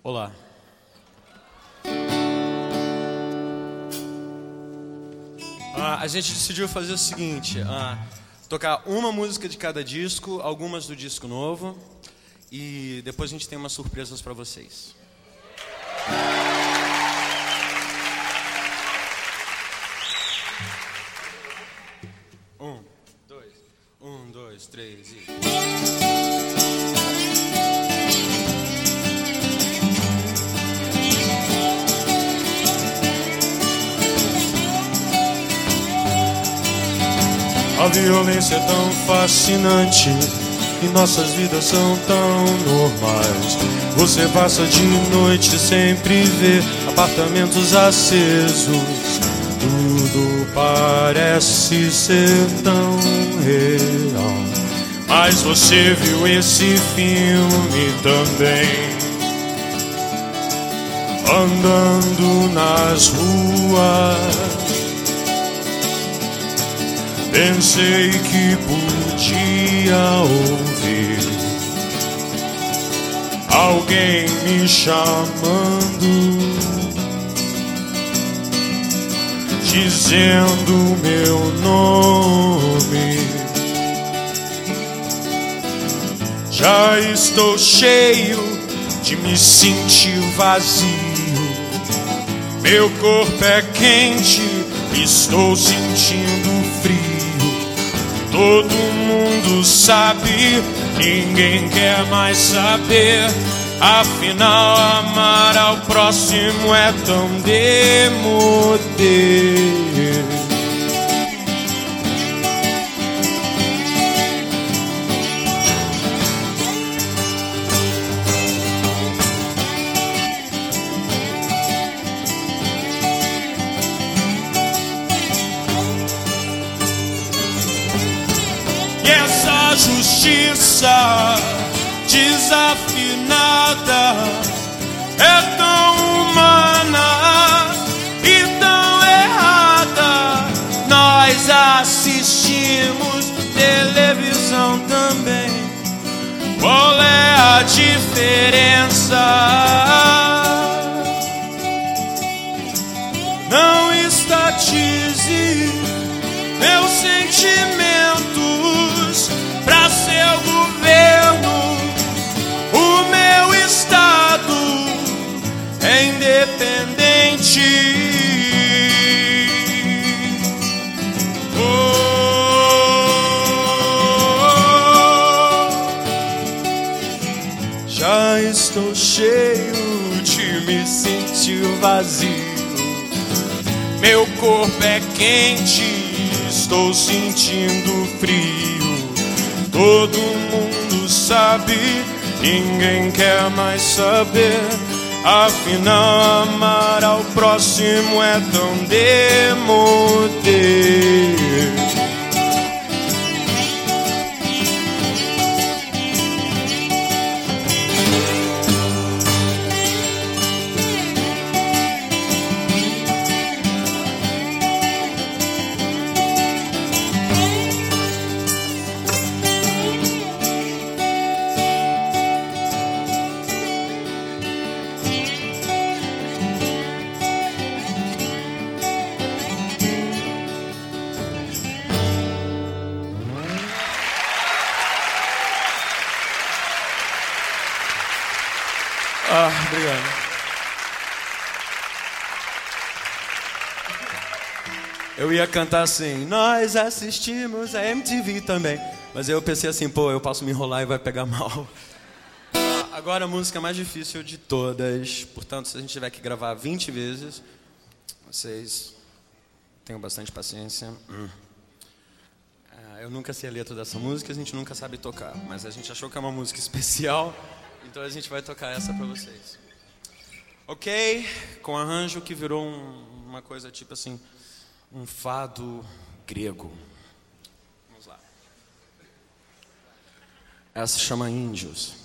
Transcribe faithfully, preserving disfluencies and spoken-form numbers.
Olá. Ah, a gente decidiu fazer o seguinte, ah, tocar uma música de cada disco, algumas do disco novo, e depois a gente tem umas surpresas para vocês. Um, dois, um, dois, três e... A violência é tão fascinante e nossas vidas são tão normais. Você passa de noite e sempre vê apartamentos acesos. Tudo parece ser tão real. Mas você viu esse filme também, andando nas ruas. Pensei que podia ouvir alguém me chamando, dizendo meu nome. Já estou cheio de me sentir vazio. Meu corpo é quente, estou sentindo frio. Todo mundo sabe, ninguém quer mais saber. Afinal, amar ao próximo é tão demodê. Justiça desafinada é tão humana e tão errada. Nós assistimos televisão também. Qual é a diferença? Não estatize meus sentimentos pra seu governo. O meu estado é independente. Oh, já estou cheio de me sentir vazio. Meu corpo é quente, estou sentindo frio. Todo mundo sabe, ninguém quer mais saber. Afinal, amar ao próximo é tão demodê. Ah, obrigado. Eu ia cantar assim, nós assistimos a M T V também. Mas aí eu pensei assim, pô, eu posso me enrolar e vai pegar mal. Ah, agora a música mais difícil de todas. Portanto, se a gente tiver que gravar vinte vezes, vocês tenham bastante paciência. Hum. Ah, eu nunca sei a letra dessa música, a gente nunca sabe tocar. Mas a gente achou que é uma música especial. Então a gente vai tocar essa pra vocês. Ok? Com arranjo que virou um, uma coisa tipo assim, um fado grego. Vamos lá. Essa se chama Índios.